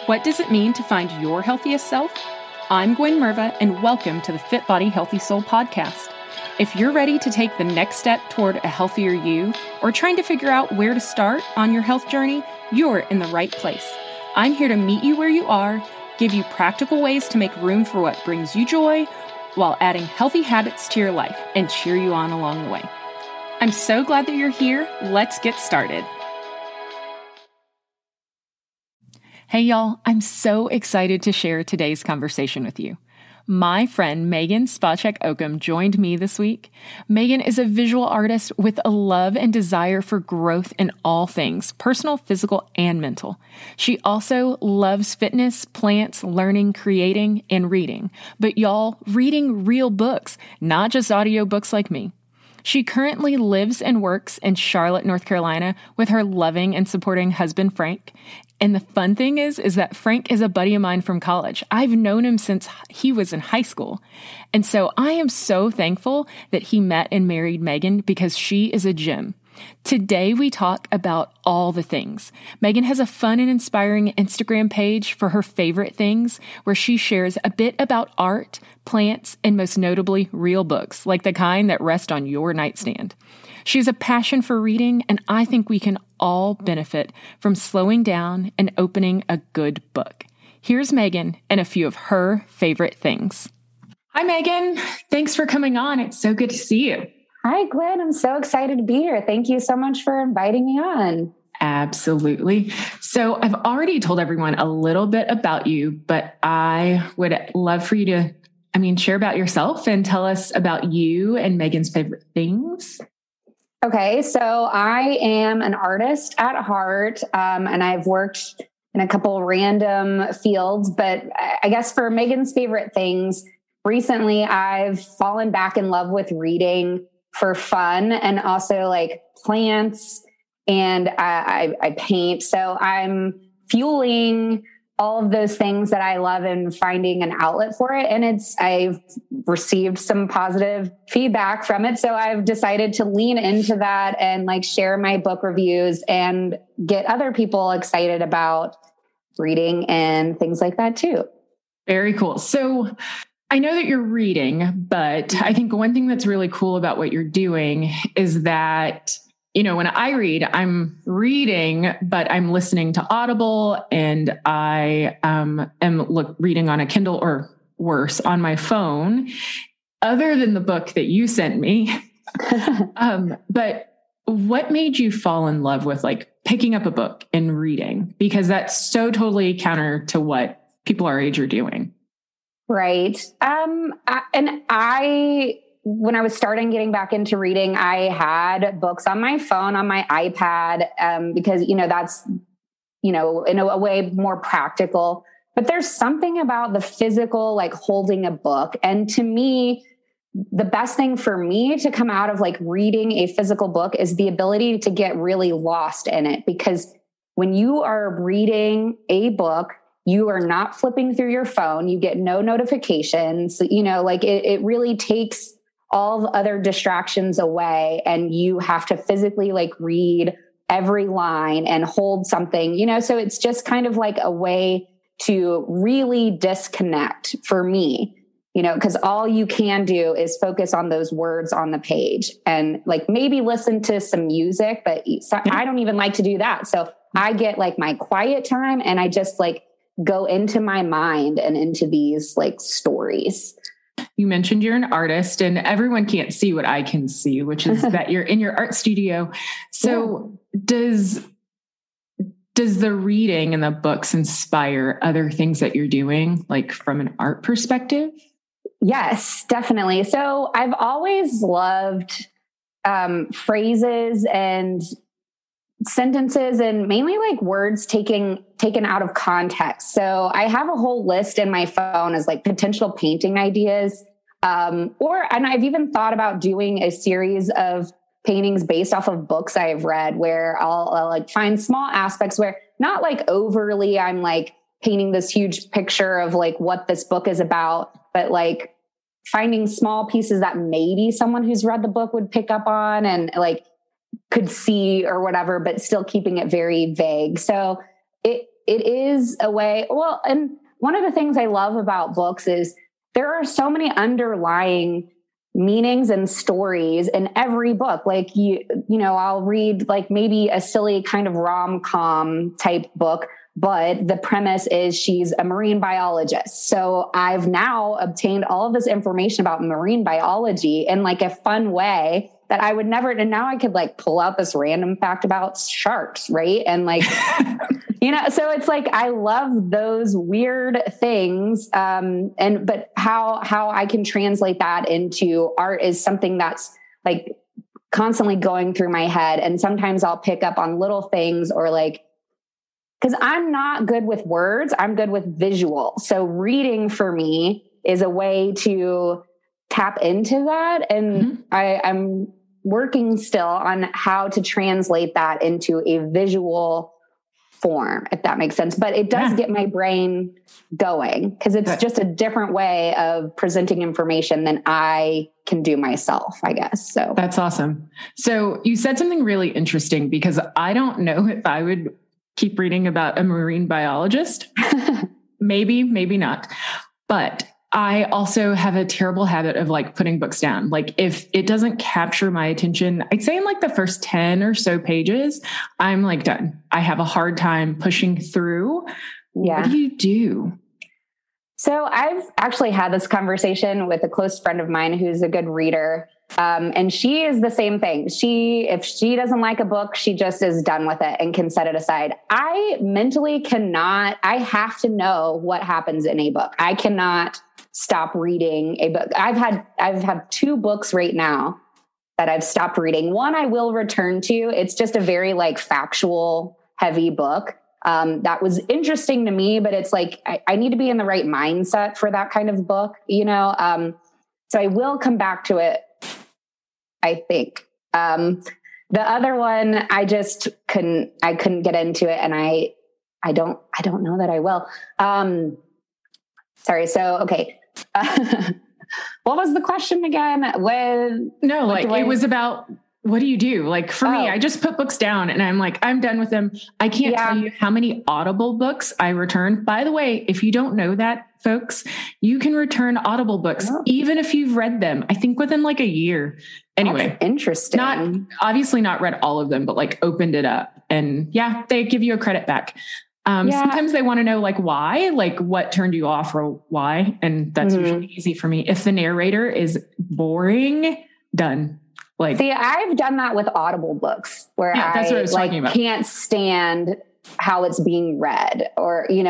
What does it mean to find your healthiest self? I'm Gwen Merva, and welcome to the Fit Body, Healthy Soul podcast. If you're ready to take the next step toward a healthier you, or trying to figure out where to start on your health journey, you're in the right place. I'm here to meet you where you are, give you practical ways to make room for what brings you joy, while adding healthy habits to your life and cheer you on along the way. I'm so glad that you're here. Let's get started. Hey y'all, I'm so excited to share today's conversation with you. My friend Megan Spacek-Okum joined me this week. Megan is a visual artist with a love and desire for growth in all things, personal, physical, and mental. She also loves fitness, plants, learning, creating, and reading. But y'all, reading real books, not just audiobooks like me. She currently lives and works in Charlotte, North Carolina with her loving and supporting husband, Frank. And the fun thing is that Frank is a buddy of mine from college. I've known him since he was in high school. And so I am so thankful that he met and married Megan because she is a gem. Today we talk about all the things. Megan has a fun and inspiring Instagram page for her favorite things where she shares a bit about art, plants, and most notably real books, like the kind that rest on your nightstand. She has a passion for reading, and I think we can all benefit from slowing down and opening a good book. Here's Megan and a few of her favorite things. Hi, Megan. Thanks for coming on. It's so good to see you. Hi, Gwen. I'm so excited to be here. Thank you so much for inviting me on. Absolutely. So I've already told everyone a little bit about you, but I would love for you to, share about yourself and tell us about you and Megan's favorite things. Okay, so I am an artist at heart, and I've worked in a couple random fields, but I guess for Megan's favorite things, recently I've fallen back in love with reading for fun and also like plants, and I paint. So I'm fueling all of those things that I love and finding an outlet for it. And I've received some positive feedback from it. So I've decided to lean into that and like share my book reviews and get other people excited about reading and things like that too. Very cool. So I know that you're reading, but I think one thing that's really cool about what you're doing is that when I read, I'm reading, but I'm listening to Audible, and I am reading on a Kindle or worse on my phone, other than the book that you sent me. But what made you fall in love with like picking up a book and reading? Because that's so totally counter to what people our age are doing. Right. When I was starting getting back into reading, I had books on my phone, on my iPad, because, that's, in a way more practical. But there's something about the physical, like holding a book. And to me, the best thing for me to come out of like reading a physical book is the ability to get really lost in it. Because when you are reading a book, you are not flipping through your phone. You get no notifications, it really takes all the other distractions away, and you have to physically like read every line and hold something, so it's just kind of like a way to really disconnect for me, because all you can do is focus on those words on the page and like maybe listen to some music, but I don't even like to do that. So I get like my quiet time and I just like go into my mind and into these like stories. You mentioned you're an artist, and everyone can't see what I can see, which is that you're in your art studio. So does the reading and the books inspire other things that you're doing, like from an art perspective? Yes, definitely. So I've always loved phrases and sentences, and mainly like words taken out of context. So I have a whole list in my phone as like potential painting ideas. And I've even thought about doing a series of paintings based off of books I've read, where I'll like find small aspects where not like overly I'm like painting this huge picture of like what this book is about, but like finding small pieces that maybe someone who's read the book would pick up on and like could see or whatever, but still keeping it very vague. So it is a way. Well, and one of the things I love about books is there are so many underlying meanings and stories in every book. Like I'll read like maybe a silly kind of rom-com type book, but the premise is she's a marine biologist. So I've now obtained all of this information about marine biology in like a fun way that I would never, and now I could like pull out this random fact about sharks, right? And like, so it's like, I love those weird things. But how I can translate that into art is something that's like constantly going through my head. And sometimes I'll pick up on little things or like, because I'm not good with words, I'm good with visual. So reading for me is a way to tap into that. And I'm working still on how to translate that into a visual form, if that makes sense. But it does get my brain going because it's just a different way of presenting information than I can do myself, I guess. So that's awesome. So you said something really interesting because I don't know if I would keep reading about a marine biologist. Maybe not. But I also have a terrible habit of like putting books down. Like if it doesn't capture my attention, I'd say in like the first 10 or so pages, I'm like done. I have a hard time pushing through. Yeah. What do you do? So I've actually had this conversation with a close friend of mine who's a good reader. And she is the same thing. If she doesn't like a book, she just is done with it and can set it aside. I mentally cannot, I have to know what happens in a book. I cannot stop reading a book. I've had 2 books right now that I've stopped reading. One I will return to. It's just a very like factual heavy book. That was interesting to me, but it's like, I need to be in the right mindset for that kind of book, so I will come back to it, I think. The other one, I just couldn't get into it. And I don't know that I will. Sorry. So, okay. What was the question again? It was about, what do you do? Like for me, I just put books down and I'm like, I'm done with them. I can't tell you how many Audible books I return. By the way, if you don't know that, folks, you can return Audible books, even if you've read them, I think within like a year. Anyway, that's interesting. Obviously not read all of them, but like opened it up and they give you a credit back. Sometimes they want to know like why, like what turned you off or why. And that's usually easy for me. If the narrator is boring, done. Like, see, I've done that with Audible books where that's what I was talking about. Can't stand how it's being read or, in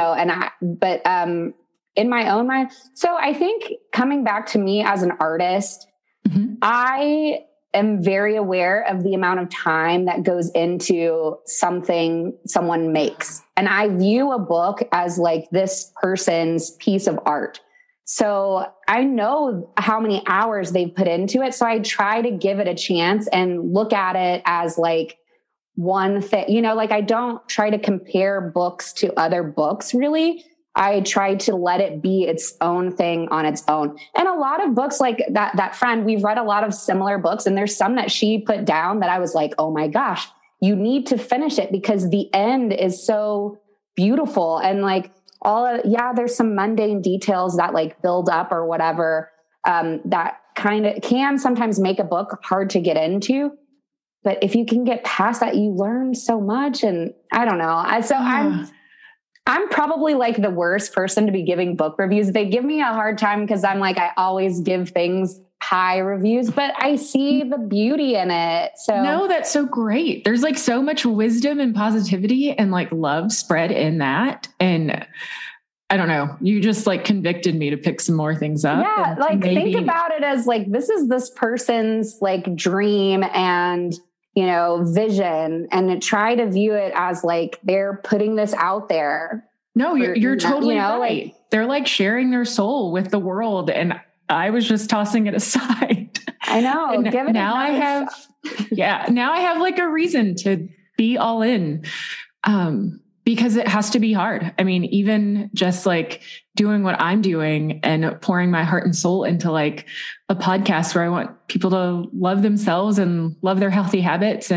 my own mind. So I think coming back to me as an artist, I am very aware of the amount of time that goes into something someone makes. And I view a book as like this person's piece of art. So I know how many hours they've put into it. So I try to give it a chance and look at it as like one thing, like I don't try to compare books to other books really. I try to let it be its own thing on its own. And a lot of books like that friend, we've read a lot of similar books and there's some that she put down that I was like, oh my gosh, you need to finish it because the end is so beautiful. And like, there's some mundane details that like build up or whatever, that kind of can sometimes make a book hard to get into. But if you can get past that, you learn so much. And I don't know. I'm probably like the worst person to be giving book reviews. They give me a hard time because I'm like, I always give things high reviews, but I see the beauty in it. So no, that's so great. There's like so much wisdom and positivity and like love spread in that. And I don't know, you just like convicted me to pick some more things up. Yeah. Like think about it as like, this is this person's like dream and, vision, and try to view it as like, they're putting this out there. No, you're totally right. Like, they're like sharing their soul with the world. And I was just tossing it aside. I know. Give it now I have like a reason to be all in. Because it has to be hard. I mean, even just like doing what I'm doing and pouring my heart and soul into like a podcast where I want people to love themselves and love their healthy habits and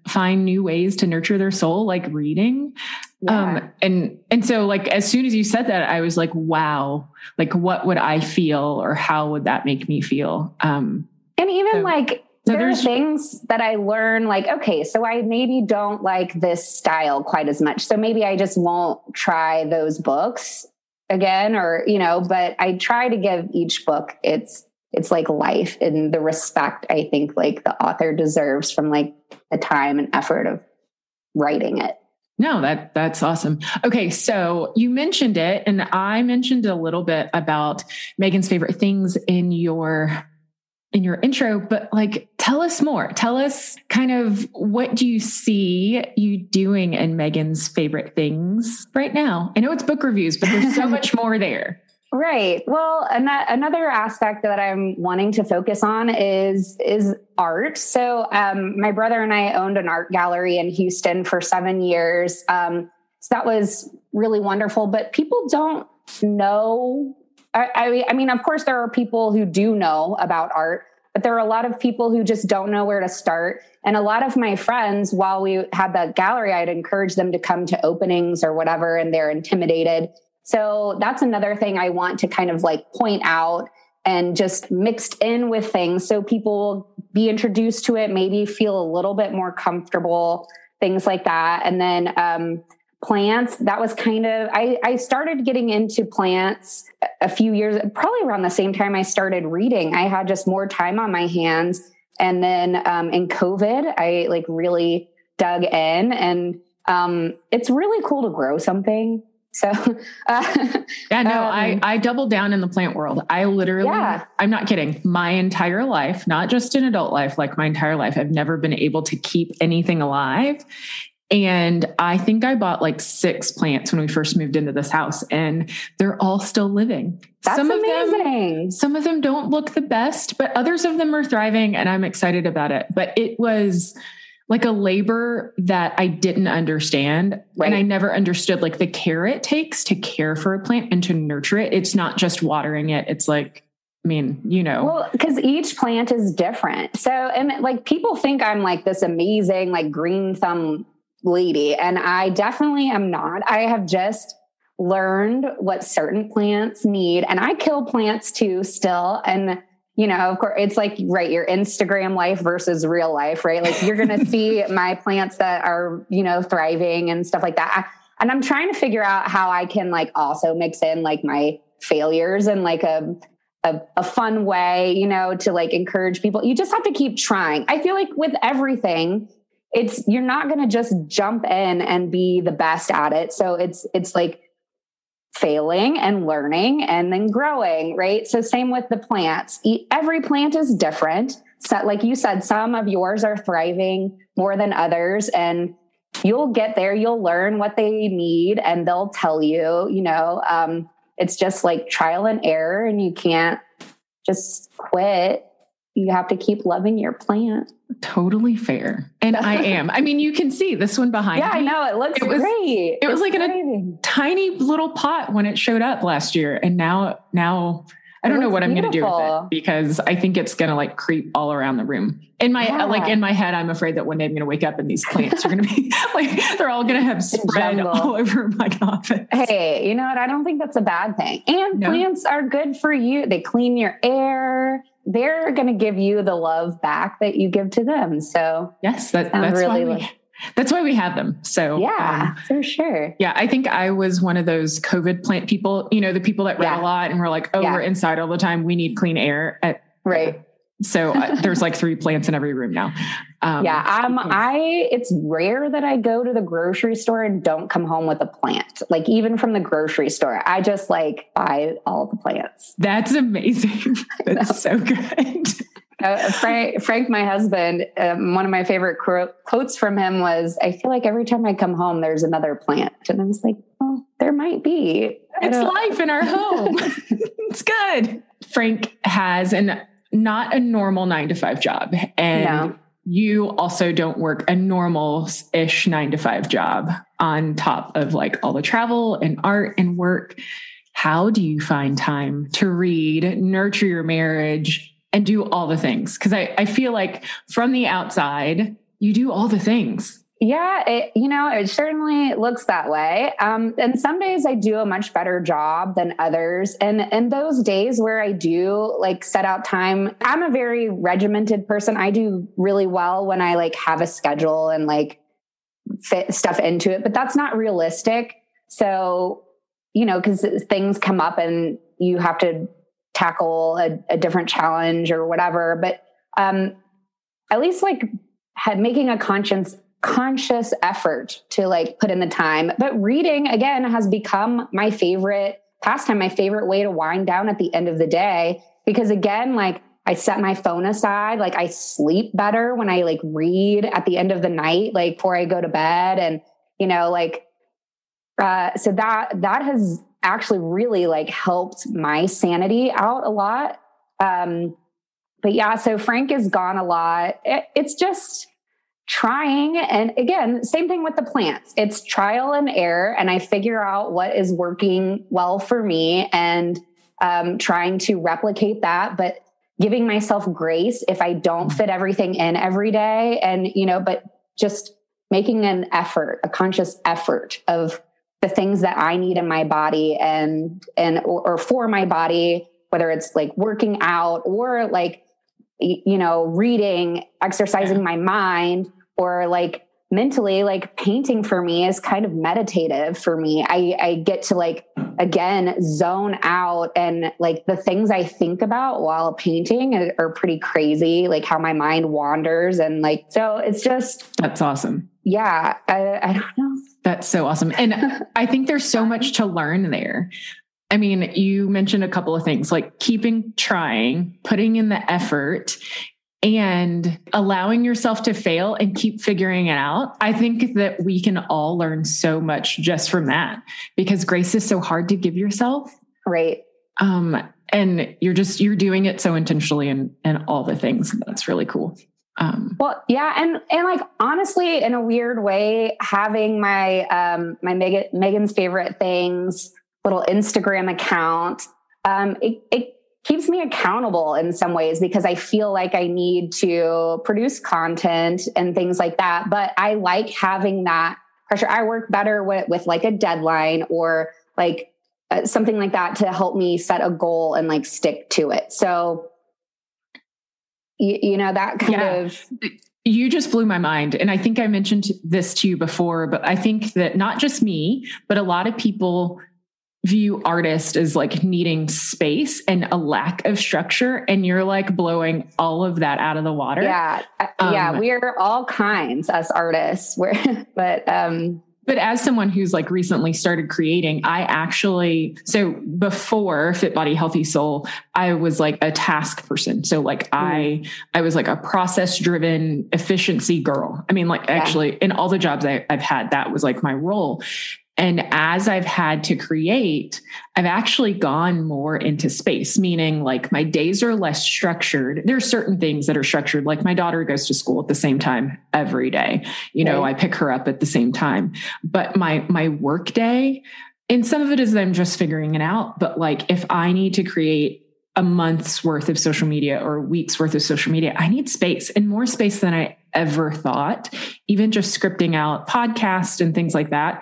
find new ways to nurture their soul, like reading. Yeah. And so like, as soon as you said that, I was like, wow, like what would I feel or how would that make me feel? And even there are things that I learn like, okay, so I maybe don't like this style quite as much. So maybe I just won't try those books again, or, but I try to give each book it's like life and the respect I think like the author deserves from like the time and effort of writing it. No, that's awesome. Okay. So you mentioned it, and I mentioned a little bit about Megan's favorite things in your intro, but like, tell us more. Tell us kind of what do you see you doing in Megan's favorite things right now? I know it's book reviews, but there's so much more there. Right. Well, another aspect that I'm wanting to focus on is art. So my brother and I owned an art gallery in Houston for 7 years. So that was really wonderful, but people don't know. I mean, of course, there are people who do know about art, but there are a lot of people who just don't know where to start. And a lot of my friends, while we had that gallery, I'd encourage them to come to openings or whatever, and they're intimidated. So that's another thing I want to kind of like point out and just mixed in with things so people be introduced to it, maybe feel a little bit more comfortable, things like that. And then plants, that was kind of, I started getting into plants a few years, probably around the same time I started reading. I had just more time on my hands. And then in COVID, I like really dug in, and it's really cool to grow something. So, I doubled down in the plant world. I literally, I'm not kidding. My entire life, not just in adult life, like my entire life, I've never been able to keep anything alive. And I think I bought like 6 plants when we first moved into this house, and they're all still living. That's amazing. Some of them don't look the best, but others of them are thriving, and I'm excited about it. But it was like a labor that I didn't understand. Right. And I never understood like the care it takes to care for a plant and to nurture it. It's not just watering it. It's like, I mean, Well, because each plant is different. So, and like people think I'm like this amazing, like green thumb lady. And I definitely am not. I have just learned what certain plants need. And I kill plants too still. And of course, it's like, right, your Instagram life versus real life, right? Like you're going to see my plants that are, thriving and stuff like that. And I'm trying to figure out how I can like also mix in like my failures and like a fun way, to like encourage people. You just have to keep trying. I feel like with everything, you're not going to just jump in and be the best at it. So it's like failing and learning and then growing, right? So same with the plants. Every plant is different. So like you said, some of yours are thriving more than others, and you'll get there. You'll learn what they need, and they'll tell you, it's just like trial and error, and you can't just quit. You have to keep loving your plant. Totally fair. And I am. I mean, you can see this one behind me. Yeah, I know. It looks great. It was like in a tiny little pot when it showed up last year. And now I don't know what I'm going to do with it, because I think it's going to like creep all around the room. In my head, I'm afraid that one day I'm going to wake up and these plants are going to be like, they're all going to have spread all over my office. Hey, you know what? I don't think that's a bad thing. And plants are good for you. They clean your air. They're going to give you the love back that you give to them. So yes, that's why we have them. So yeah, for sure. Yeah. I think I was one of those COVID plant people, the people that read a lot and were like, we're inside all the time. We need clean air. Right. So there's like 3 plants in every room now. It's rare that I go to the grocery store and don't come home with a plant. Like even from the grocery store, I just like buy all the plants. That's amazing. That's so good. Frank, my husband, one of my favorite quotes from him was, I feel like every time I come home, there's another plant. And I was like, well, there might be. It's life in our home. It's good. Frank has not a normal 9-to-5 job. And you also don't work a normal-ish 9-to-5 job on top of like all the travel and art and work. How do you find time to read, nurture your marriage, and do all the things? Because I feel like from the outside, you do all the things. Yeah, it certainly looks that way. And some days I do a much better job than others. And those days where I do like set out time, I'm a very regimented person. I do really well when I like have a schedule and like fit stuff into it, but that's not realistic. So, because things come up and you have to tackle a different challenge or whatever. But at least like making a conscious effort to like put in the time. But reading again has become my favorite pastime, my favorite way to wind down at the end of the day, because again, like I set my phone aside, like I sleep better when I like read at the end of the night, like before I go to bed. And, so that has actually really like helped my sanity out a lot. But yeah, so Frank is gone a lot. It's just trying. And again, same thing with the plants. It's trial and error. And I figure out what is working well for me and trying to replicate that, but giving myself grace if I don't fit everything in every day. And, but just making an effort, a conscious effort of the things that I need in my body or for my body, whether it's like working out or like, reading, exercising my mind, or like mentally, like painting for me is kind of meditative for me. I get to like, again, zone out, and like the things I think about while painting are pretty crazy, like how my mind wanders. And like, so it's just, that's awesome. Yeah. I don't know. That's so awesome. And I think there's so much to learn there. I mean, you mentioned a couple of things like trying, putting in the effort, and allowing yourself to fail and keep figuring it out. I think that we can all learn so much just from that, because grace is so hard to give yourself. Right. And you're doing it so intentionally and all the things. That's really cool. Well, yeah. And like, honestly, in a weird way, having my Megan's Favorite Things little Instagram account, it keeps me accountable in some ways, because I feel like I need to produce content and things like that. But I like having that pressure. I work better with like a deadline or like something like that to help me set a goal and like stick to it. So, that kind of... You just blew my mind. And I think I mentioned this to you before, but I think that not just me, but a lot of people view artists as like needing space and a lack of structure. And you're like blowing all of that out of the water. Yeah. We're all kinds, us artists. But as someone who's like recently started creating, so before Fit Body Healthy Soul, I was like a task person. So like I was like a process driven efficiency girl. I mean, like actually in all the jobs I've had, that was like my role. And as I've had to create, I've actually gone more into space, meaning like my days are less structured. There are certain things that are structured, like my daughter goes to school at the same time every day. I pick her up at the same time. But my work day, and some of it is that I'm just figuring it out. But like if I need to create a month's worth of social media or a week's worth of social media, I need space, and more space than I ever thought, even just scripting out podcasts and things like that.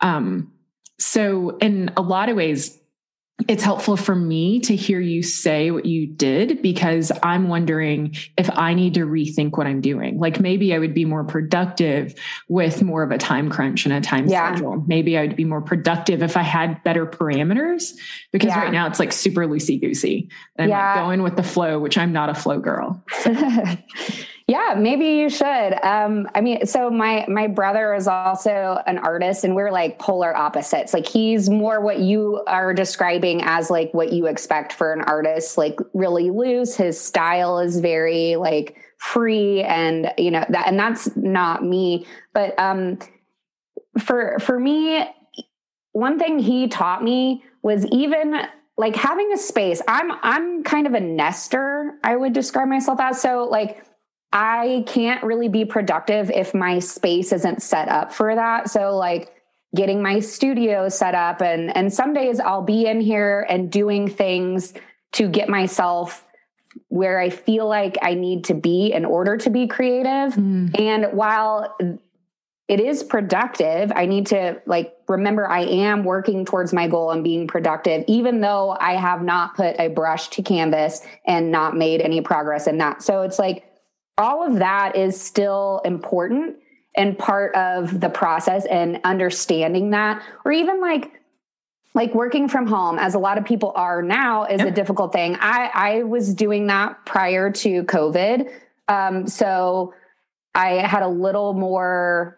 So in a lot of ways, it's helpful for me to hear you say what you did, because I'm wondering if I need to rethink what I'm doing. Like maybe I would be more productive with more of a time crunch and a time schedule. Maybe I would be more productive if I had better parameters, because right now it's like super loosey-goosey. And I'm like going with the flow, which I'm not a flow girl. So. Yeah, maybe you should. So my brother is also an artist, and we're like polar opposites. Like he's more what you are describing as like what you expect for an artist, like really loose. His style is very like free, and that's not me. But for me, one thing he taught me was even like having a space. I'm kind of a nester, I would describe myself as. So like I can't really be productive if my space isn't set up for that. So like getting my studio set up, and some days I'll be in here and doing things to get myself where I feel like I need to be in order to be creative. And while it is productive, I need to like remember I am working towards my goal and being productive, even though I have not put a brush to canvas and not made any progress in that. So it's like all of that is still important and part of the process, and understanding that, or even like working from home, as a lot of people are now, is a difficult thing. I was doing that prior to COVID. So I had a little more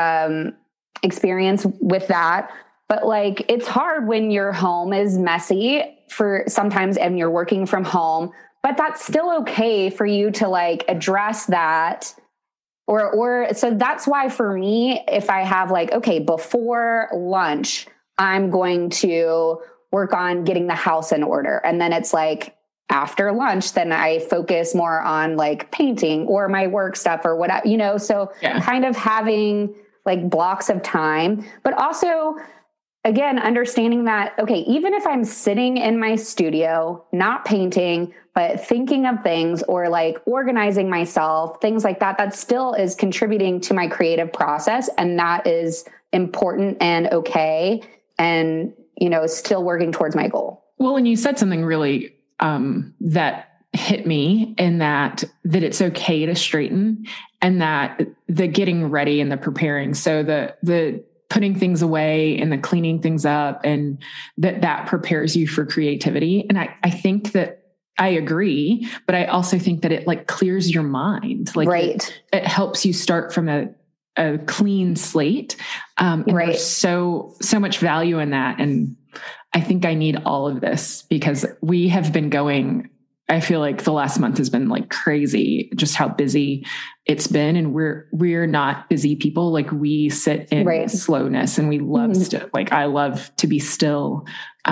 experience with that, but like, it's hard when your home is messy for sometimes, and you're working from home, but that's still okay for you to like address that. Or so that's why for me, if I have like, okay, before lunch, I'm going to work on getting the house in order. And then it's like after lunch, then I focus more on like painting or my work stuff or whatever, you know, so kind of having like blocks of time, but also again, understanding that, okay, even if I'm sitting in my studio, not painting, but thinking of things or like organizing myself, things like that, that still is contributing to my creative process. And that is important and okay. And, you know, still working towards my goal. Well, and you said something really that hit me, in that it's okay to straighten, and that the getting ready and the preparing. So the putting things away and the cleaning things up, and that prepares you for creativity. And I think that I agree, but I also think that it like clears your mind. Like it helps you start from a clean slate. And there's so much value in that. And I think I need all of this, because we have been going, I feel like the last month has been like crazy, just how busy it's been. And we're not busy people. Like we sit in slowness, and we love like, I love to be still.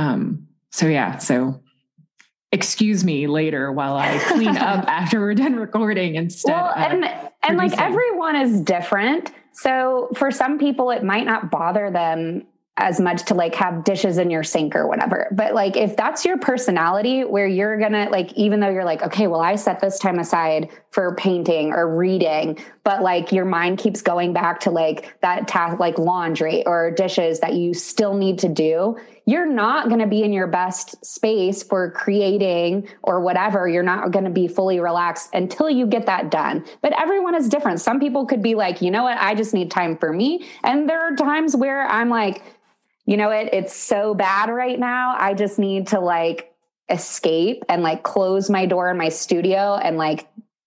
So excuse me later while I clean up after we're done recording instead. Well, and like everyone is different. So for some people, it might not bother them as much to like have dishes in your sink or whatever. But like, if that's your personality, where you're gonna like, even though you're like, okay, well, I set this time aside for painting or reading, but like your mind keeps going back to like that task, like laundry or dishes that you still need to do, you're not going to be in your best space for creating or whatever. You're not going to be fully relaxed until you get that done. But everyone is different. Some people could be like, you know what, I just need time for me. And there are times where I'm like, you know what, it's so bad right now, I just need to like escape and like close my door in my studio and like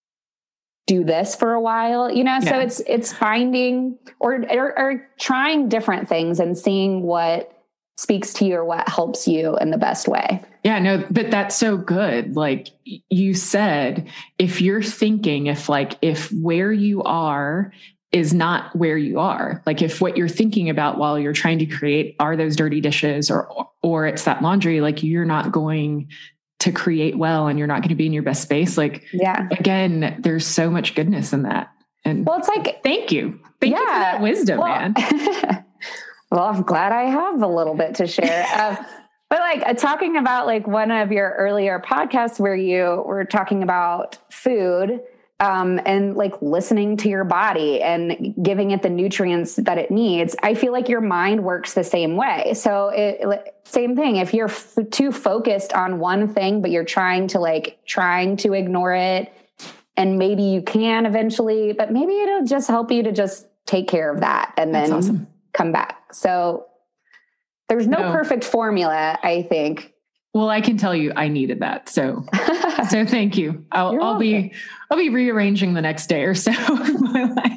do this for a while, you know? So it's finding or trying different things and seeing what speaks to you or what helps you in the best way. Yeah, no, but that's so good. Like you said, if you're thinking, if where you are is not where you are, like if what you're thinking about while you're trying to create are those dirty dishes or it's that laundry, like you're not going to create well, and you're not going to be in your best space. Like, again, there's so much goodness in that. And well, it's like, thank you for that wisdom, man. Well, I'm glad I have a little bit to share. But like talking about like one of your earlier podcasts where you were talking about food, and like listening to your body and giving it the nutrients that it needs, I feel like your mind works the same way. So same thing. If you're too focused on one thing, but you're trying to ignore it, and maybe you can eventually, but maybe it'll just help you to just take care of that and then come back. So there's no perfect formula, I think. Well, I can tell you I needed that. So thank you. I'll be rearranging the next day or so of my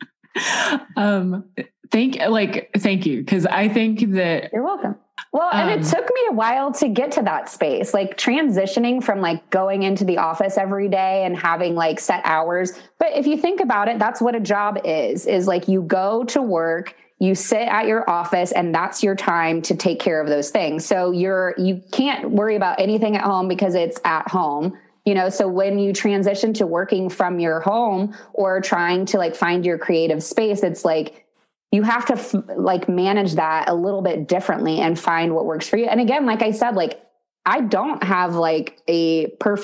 life. Thank you. Cause I think that you're welcome. Well, and it took me a while to get to that space, like transitioning from like going into the office every day and having like set hours. But if you think about it, that's what a job is like you go to work, you sit at your office, and that's your time to take care of those things. So you can't worry about anything at home because it's at home, you know? So when you transition to working from your home or trying to like find your creative space, it's like, you have to like manage that a little bit differently and find what works for you. And again, like I said, like I don't have like a perfect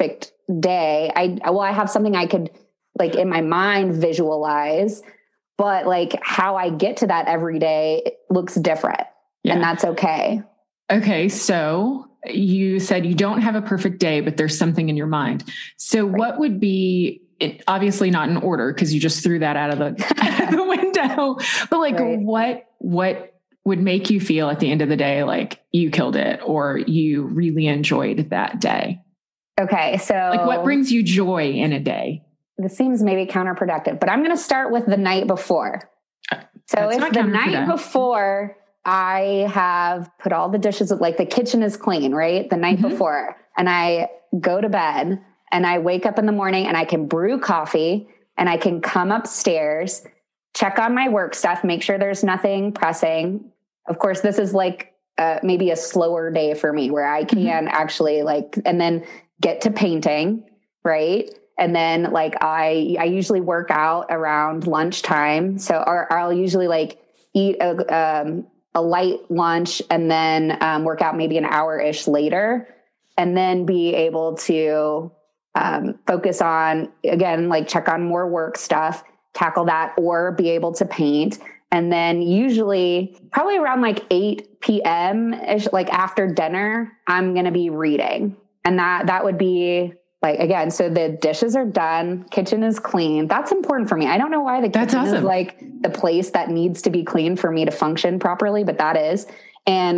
day, I have something I could like in my mind visualize, but like how I get to that every day looks different. Yeah. And that's okay. Okay. So you said you don't have a perfect day, but there's something in your mind. So what would be, obviously not in order, because you just threw that out of the window, but like what would make you feel at the end of the day like you killed it or you really enjoyed that day? Okay. So like what brings you joy in a day? This seems maybe counterproductive, but I'm going to start with the night before. So if the night before I have put all the dishes, like the kitchen is clean, right? The night before, and I go to bed and I wake up in the morning and I can brew coffee and I can come upstairs, check on my work stuff, make sure there's nothing pressing. Of course, this is like maybe a slower day for me where I can actually like, and then get to painting, right? And then like, I usually work out around lunchtime. So, or I'll usually like eat a light lunch and then work out maybe an hour-ish later, and then be able to focus on, again, like check on more work stuff, tackle that, or be able to paint. And then usually probably around like 8 p.m. -ish, like after dinner, I'm going to be reading. And that would be like, again, so the dishes are done, kitchen is clean. That's important for me. I don't know why the kitchen is like the place that needs to be clean for me to function properly, but that is. And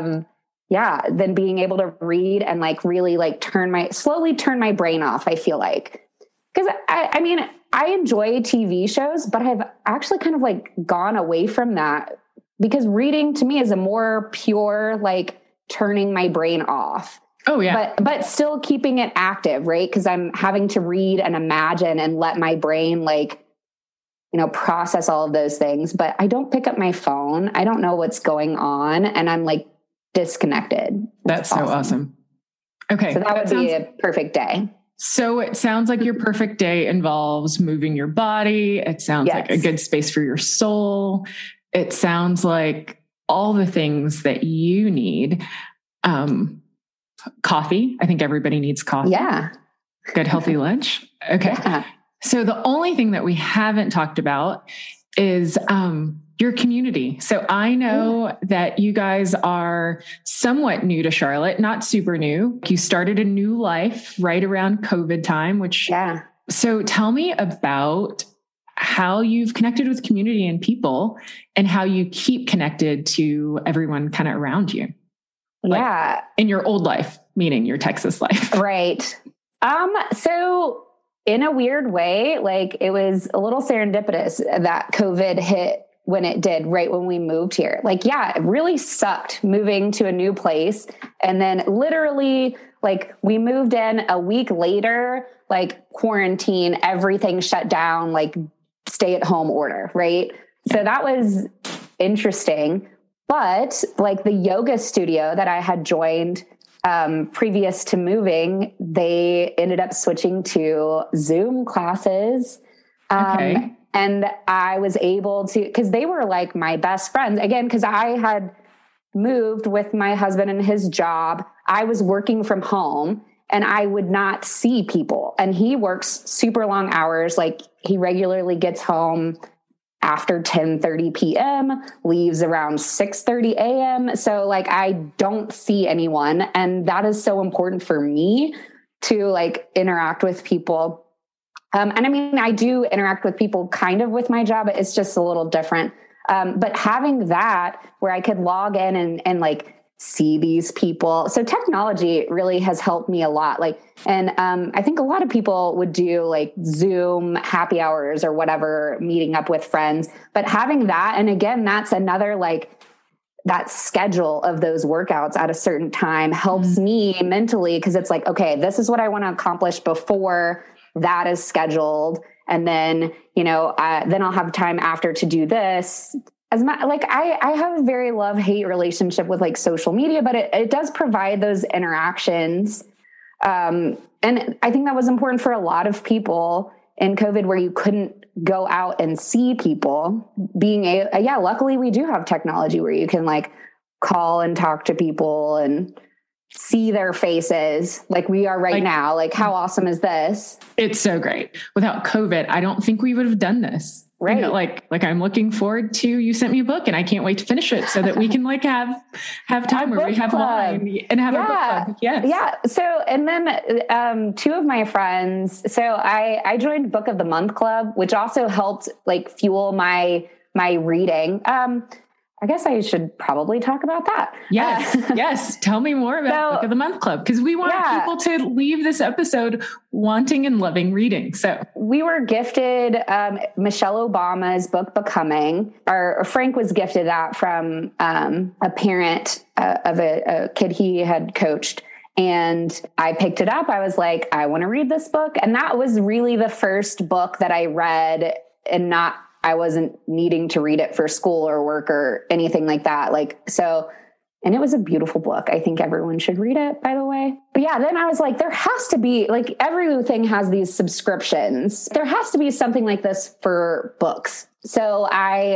then being able to read and like really like slowly turn my brain off, I feel like. Because I mean, I enjoy TV shows, but I've actually kind of like gone away from that because reading to me is a more pure, like turning my brain off. Oh yeah. But still keeping it active, right? Because I'm having to read and imagine and let my brain like, process all of those things. But I don't pick up my phone. I don't know what's going on. And I'm like disconnected. That's so awesome. Okay. So that would be a perfect day. So it sounds like your perfect day involves moving your body. It sounds like a good space for your soul. It sounds like all the things that you need. Coffee. I think everybody needs coffee. Yeah. Good, healthy lunch. Okay. Yeah. So the only thing that we haven't talked about is your community. So I know that you guys are somewhat new to Charlotte, not super new. You started a new life right around COVID time, so tell me about how you've connected with community and people and how you keep connected to everyone kind of around you. Like in your old life, meaning your Texas life. Right. So in a weird way, like it was a little serendipitous that COVID hit when it did, right when we moved here. Like, it really sucked moving to a new place. And then literally like we moved in a week later, like quarantine, everything shut down, like stay at home order. Right. So that was interesting. But like the yoga studio that I had joined previous to moving, they ended up switching to Zoom classes. And I was able to, because they were like my best friends, again, because I had moved with my husband and his job. I was working from home and I would not see people. And he works super long hours. Like he regularly gets home after 10:30 p.m., leaves around 6:30 a.m. So like, I don't see anyone. And that is so important for me to like interact with people. And I mean, I do interact with people kind of with my job, but it's just a little different. But having that where I could log in and like see these people. So technology really has helped me a lot. Like, and I think a lot of people would do like Zoom happy hours or whatever, meeting up with friends, but having that, and again, that's another like that schedule of those workouts at a certain time helps me mentally. Cause it's like, okay, this is what I want to accomplish before that is scheduled. And then, then I'll have time after to do this. I have a very love-hate relationship with like social media, but it does provide those interactions. And I think that was important for a lot of people in COVID where you couldn't go out and see people. Luckily we do have technology where you can like call and talk to people and see their faces like we are right now. Like, how awesome is this? It's so great. Without COVID, I don't think we would have done this. Right. You know, like I'm looking forward to, you sent me a book and I can't wait to finish it so that we can like have time where we have wine and have a book club. Yes. Yeah. So, and then, two of my friends, so I joined Book of the Month Club, which also helped like fuel my reading. I guess I should probably talk about that. Yes. Yes. Tell me more about Book of the Month Club, because we want people to leave this episode wanting and loving reading. So we were gifted Michelle Obama's book, Becoming, or Frank was gifted that from a parent of a kid he had coached. And I picked it up. I was like, I want to read this book. And that was really the first book that I read, and I wasn't needing to read it for school or work or anything like that. And it was a beautiful book. I think everyone should read it, by the way. But yeah, then I was like, there has to be, like, everything has these subscriptions. There has to be something like this for books. So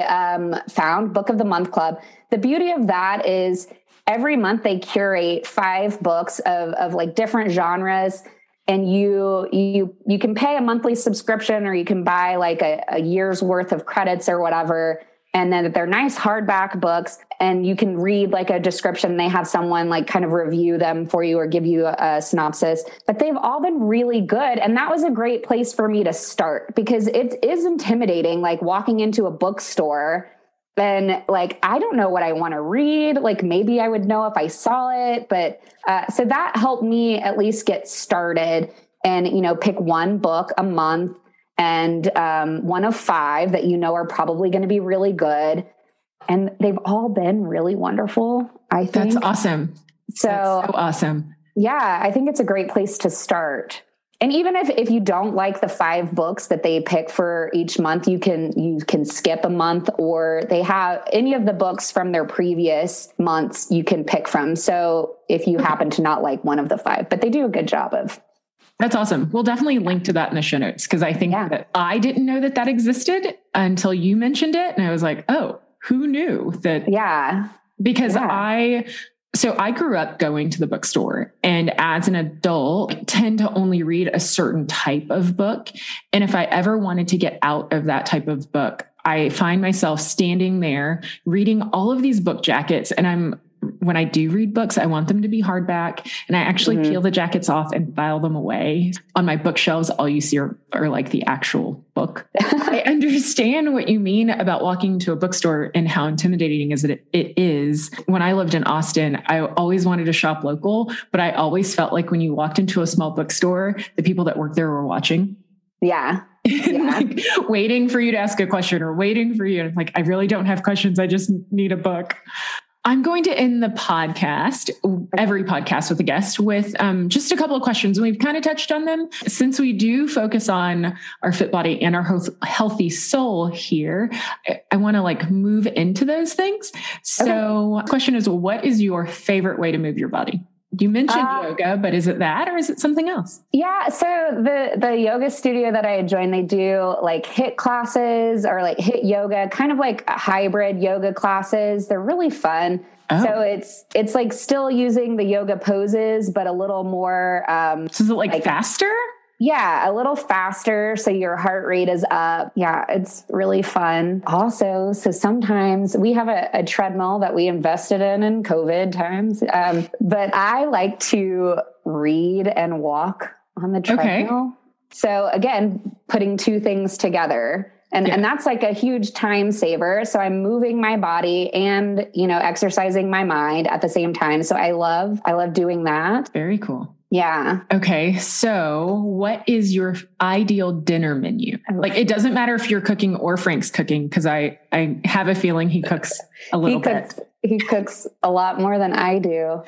I found Book of the Month Club. The beauty of that is every month they curate 5 books of like different genres. And you can pay a monthly subscription, or you can buy like a year's worth of credits or whatever. And then they're nice hardback books, and you can read like a description. They have someone like kind of review them for you or give you a synopsis, but they've all been really good. And that was a great place for me to start, because it is intimidating, like walking into a bookstore and like, I don't know what I want to read. Like maybe I would know if I saw it, but so that helped me at least get started and, pick one book a month, and one of 5 that are probably going to be really good. And they've all been really wonderful, I think. That's awesome. That's so awesome. Yeah, I think it's a great place to start. And even if you don't like the 5 books that they pick for each month, you can skip a month, or they have any of the books from their previous months you can pick from. So if you happen to not like one of the 5, but they do a good job of. That's awesome. We'll definitely link to that in the show notes, because I think that I didn't know that existed until you mentioned it. And I was like, oh, who knew that? Yeah. Because I grew up going to the bookstore, and as an adult, I tend to only read a certain type of book. And if I ever wanted to get out of that type of book, I find myself standing there reading all of these book jackets. And when I do read books, I want them to be hardback, and I actually peel the jackets off and file them away. On my bookshelves, all you see are like the actual book. I understand what you mean about walking to a bookstore and how intimidating it is. When I lived in Austin, I always wanted to shop local, but I always felt like when you walked into a small bookstore, the people that worked there were watching. Yeah. Like waiting for you to ask a question, or waiting for you. And like, I really don't have questions. I just need a book. I'm going to end the podcast, every podcast with a guest, with just a couple of questions. And we've kind of touched on them. Since we do focus on our fit body and our healthy soul here, I want to like move into those things. So the question is, what is your favorite way to move your body? You mentioned yoga, but is it that, or is it something else? Yeah. So the yoga studio that I had joined, they do like HIIT classes, or like HIIT yoga, kind of like hybrid yoga classes. They're really fun. Oh. So it's like still using the yoga poses, but a little more. So is it like faster? Yeah, a little faster. So your heart rate is up. Yeah, it's really fun. Also, so sometimes we have a treadmill that we invested in COVID times. But I like to read and walk on the treadmill. Okay. So again, putting 2 things together. And that's like a huge time saver. So I'm moving my body and, exercising my mind at the same time. So I love doing that. Very cool. Yeah. Okay. So what is your ideal dinner menu? Like, it doesn't matter if you're cooking or Frank's cooking, because I have a feeling he cooks a little bit. He cooks a lot more than I do.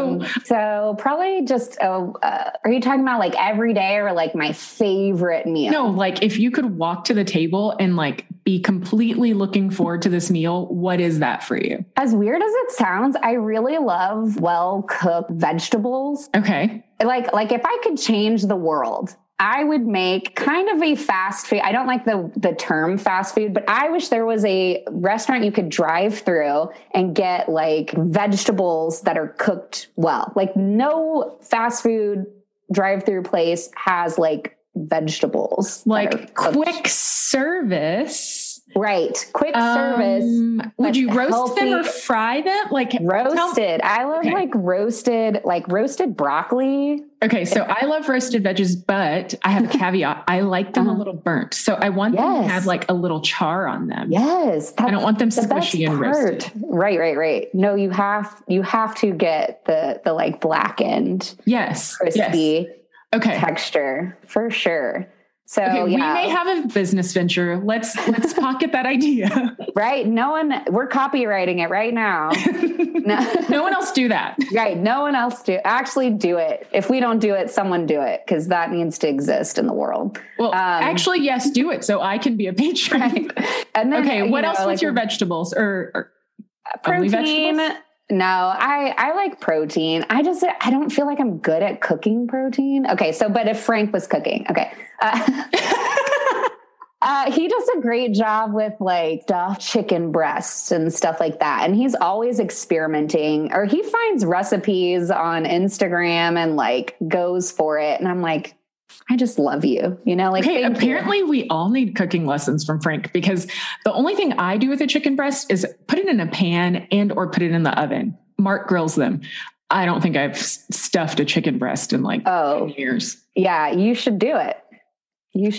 So probably just, are you talking about like every day, or like my favorite meal? No, like if you could walk to the table and like be completely looking forward to this meal, what is that for you? As weird as it sounds, I really love well-cooked vegetables. Okay. Like if I could change the world, I would make kind of a fast food. I don't like the term fast food, but I wish there was a restaurant you could drive through and get like vegetables that are cooked well. Like no fast food drive-through place has like vegetables. Like quick service. Right. Quick service. Would you roast healthy, them or fry them? Like roasted. I love roasted broccoli. Okay. So I love roasted veggies, but I have a caveat. I like them a little burnt. So I want them to have like a little char on them. Yes. I don't want them squishy and roasted. Right. No, you have to get the like blackened, crispy texture for sure. So we may have a business venture. Let's pocket that idea. Right. We're copywriting it right now. No one else do that. Right. No one else actually do it. If we don't do it, someone do it, because that needs to exist in the world. Well, actually, yes, do it so I can be a patron. Right. And then, what else with your vegetables or protein? Vegetables? No, I like protein. I don't feel like I'm good at cooking protein. Okay. But if Frank was cooking, okay. He does a great job with like stuffed chicken breasts and stuff like that. And he's always experimenting, or he finds recipes on Instagram and like goes for it. And I'm like, I just love you, like, okay, apparently we all need cooking lessons from Frank, because the only thing I do with a chicken breast is put it in a pan or put it in the oven. Mark grills them. I don't think I've stuffed a chicken breast in like 10 years. Yeah, you should do it. We'll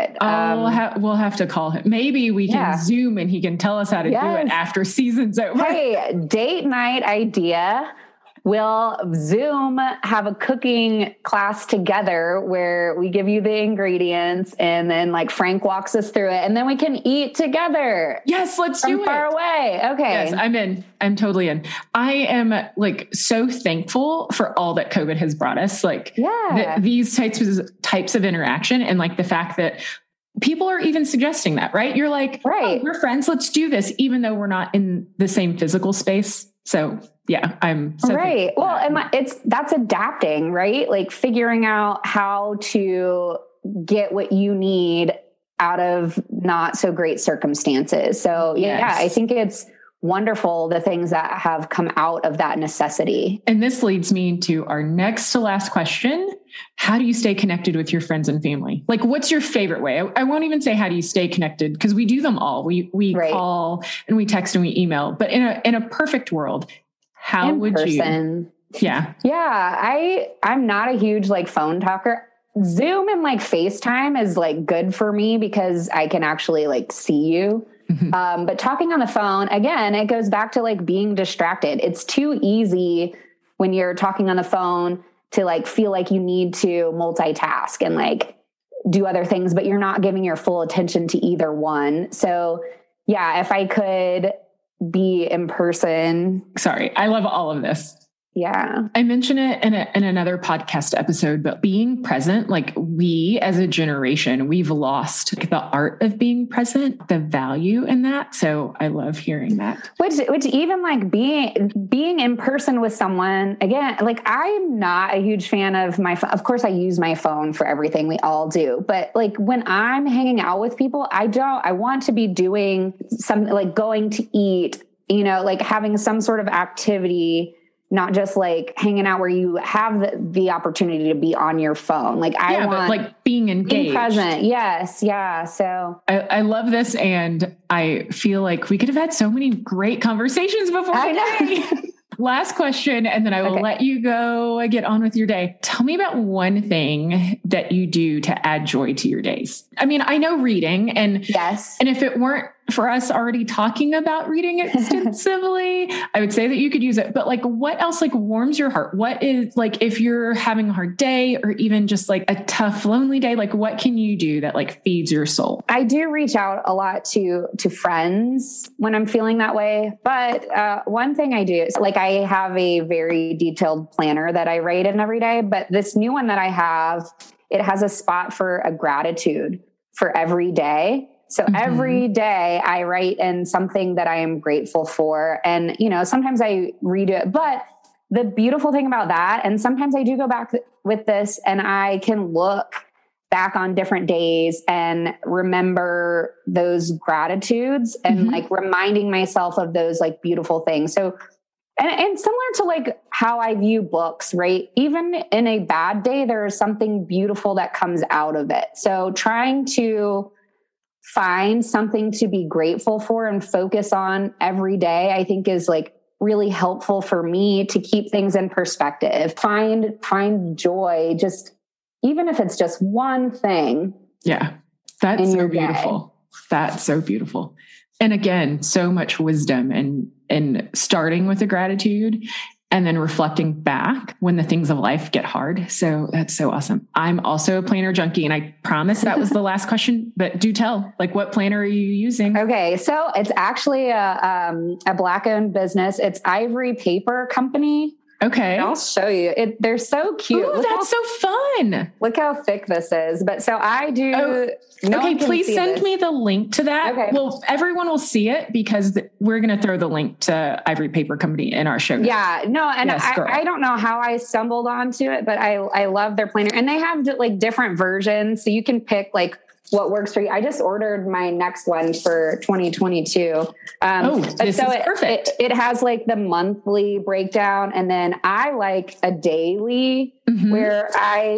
have to call him. Maybe we can Zoom and he can tell us how to do it after season's over. Hey, date night idea. We'll Zoom, have a cooking class together where we give you the ingredients and then like Frank walks us through it and then we can eat together. Yes, let's do it. Far away. Okay. Yes, I'm in. I'm totally in. I am like so thankful for all that COVID has brought us. Like these types of interaction, and like the fact that people are even suggesting that, right? You're like, right, we're friends. Let's do this, even though we're not in the same physical space. So yeah, I'm so right. Well, and that's adapting, right? Like figuring out how to get what you need out of not so great circumstances. So yeah, I think it's wonderful, the things that have come out of that necessity. And this leads me to our next to last question. How do you stay connected with your friends and family? Like, what's your favorite way? I won't even say, how do you stay connected? Because we do them all. We call and we text and we email, but in a perfect world, how would you? Yeah. Yeah. I'm not a huge like phone talker. Zoom and like FaceTime is like good for me because I can actually like see you. Mm-hmm. But talking on the phone, again, it goes back to like being distracted. It's too easy when you're talking on the phone to like feel like you need to multitask and like do other things, but you're not giving your full attention to either one. So yeah, if I could be in person. Sorry, I love all of this. Yeah. I mentioned it in another podcast episode, but being present, like we as a generation, we've lost the art of being present, the value in that. So I love hearing that. Which even like being in person with someone, again, like I'm not a huge fan of my phone. Of course I use my phone for everything, we all do. But like when I'm hanging out with people, I want to be doing something like going to eat, like having some sort of activity, not just like hanging out where you have the opportunity to be on your phone. Like I want like being engaged, being present. Yes. Yeah. So I love this. And I feel like we could have had so many great conversations before today. Last question, and then I will let you go get on with your day. Tell me about one thing that you do to add joy to your days. I mean, I know reading, and yes, and if it weren't for us already talking about reading extensively, I would say that you could use it. But like, what else like warms your heart? What is like, if you're having a hard day or even just like a tough, lonely day, like what can you do that like feeds your soul? I do reach out a lot to friends when I'm feeling that way. But one thing I do is like, I have a very detailed planner that I write in every day, but this new one that I have, it has a spot for a gratitude for every day. So every day I write in something that I am grateful for. And, sometimes I redo it, but the beautiful thing about that, and sometimes I do go back with this and I can look back on different days and remember those gratitudes and like reminding myself of those like beautiful things. So, and similar to like how I view books, right? Even in a bad day, there is something beautiful that comes out of it. So trying to find something to be grateful for and focus on every day, I think is like really helpful for me to keep things in perspective. Find joy, just even if it's just one thing. Yeah. That's so beautiful. That's so beautiful. And again, so much wisdom and starting with a gratitude and then reflecting back when the things of life get hard. So that's so awesome. I'm also a planner junkie, and I promise that was the last question, but do tell, like, what planner are you using? Okay. So it's actually a Black-owned business. It's Ivory Paper Company. Okay. And I'll show you. They're so cute. Ooh, that's so fun. Look how thick this is. But so I do. Okay, please send me the link to that. Okay. Well, everyone will see it because we're going to throw the link to Ivory Paper Company in our show notes. Yeah, no, and yes, I don't know how I stumbled onto it, but I love their planner, and they have like different versions, so you can pick like what works for you. I just ordered my next one for 2022. This is perfect. It has like the monthly breakdown, and then I like a daily where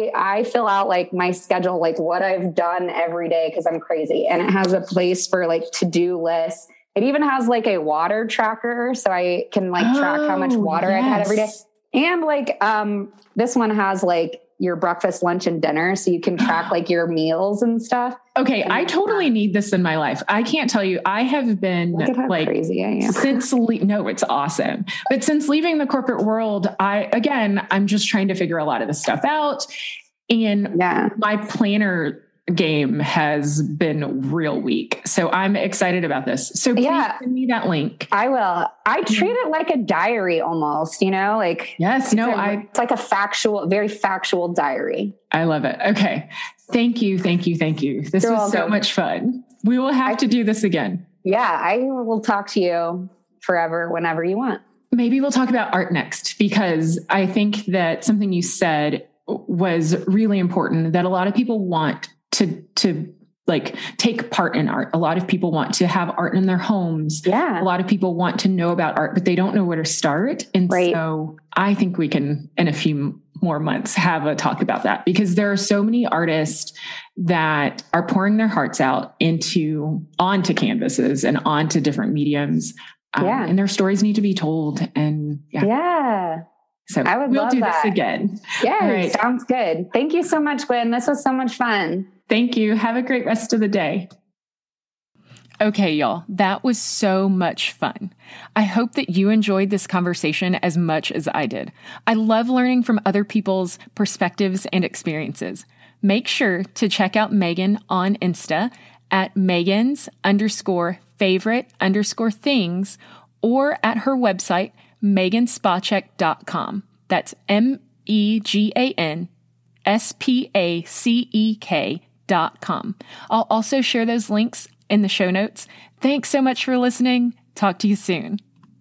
I fill out like my schedule, like what I've done every day, because I'm crazy. And it has a place for like to-do lists. It even has like a water tracker, so I can like track how much water I've had every day. And like this one has like your breakfast, lunch, and dinner, so you can track like your meals and stuff. Okay, I totally need this in my life. I can't tell you, I have been like crazy I am. No, it's awesome. But since leaving the corporate world, I'm just trying to figure a lot of this stuff out. And my planner game has been real weak. So I'm excited about this. So please send me that link. I will. I treat it like a diary almost, like, yes, it's like a very factual diary. I love it. Okay. Thank you. This was so much fun. We will have to do this again. Yeah. I will talk to you forever, whenever you want. Maybe we'll talk about art next, because I think that something you said was really important, that a lot of people want to like take part in art. A lot of people want to have art in their homes. Yeah. A lot of people want to know about art, but they don't know where to start. And so I think we can, in a few more months, have a talk about that, because there are so many artists that are pouring their hearts out onto canvases and onto different mediums. And their stories need to be told. And so we'll do this again. Yeah. Right. Sounds good. Thank you so much, Gwen. This was so much fun. Thank you. Have a great rest of the day. Okay, y'all, that was so much fun. I hope that you enjoyed this conversation as much as I did. I love learning from other people's perspectives and experiences. Make sure to check out Megan on Insta at Megans_favorite_things, or at her website, meganspacek.com. That's MEGANSPACEK.com. I'll also share those links in the show notes. Thanks so much for listening. Talk to you soon.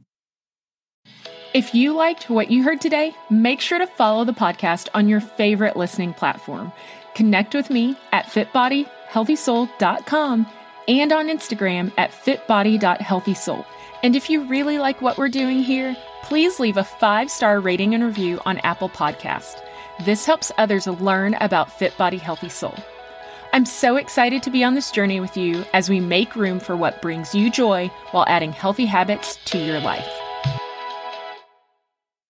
If you liked what you heard today, make sure to follow the podcast on your favorite listening platform. Connect with me at fitbodyhealthysoul.com and on Instagram at fitbody.healthysoul. And if you really like what we're doing here, please leave a 5-star rating and review on Apple Podcast. This helps others learn about Fit Body Healthy Soul. I'm so excited to be on this journey with you as we make room for what brings you joy while adding healthy habits to your life.